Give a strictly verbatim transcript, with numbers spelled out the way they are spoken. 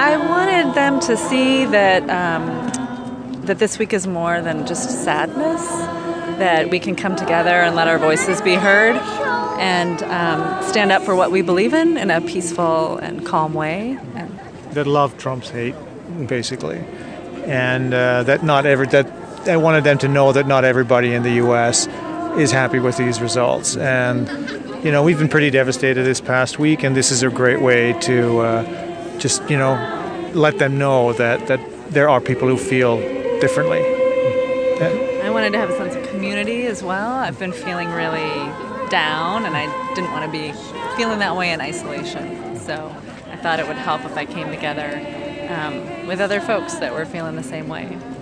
I wanted them to see that um, that this week is more than just sadness, that we can come together and let our voices be heard and um, stand up for what we believe in in a peaceful and calm way. And that love trumps hate, basically, and uh, that not every that I wanted them to know that not everybody in the U S is happy with these results. And you know, we've been pretty devastated this past week, and this is a great way to uh, just you know let them know that that there are people who feel differently. Yeah. I wanted to have a sense of community as well. I've been feeling really down, and I didn't want to be feeling that way in isolation. So I thought it would help if I came together um, with other folks that were feeling the same way.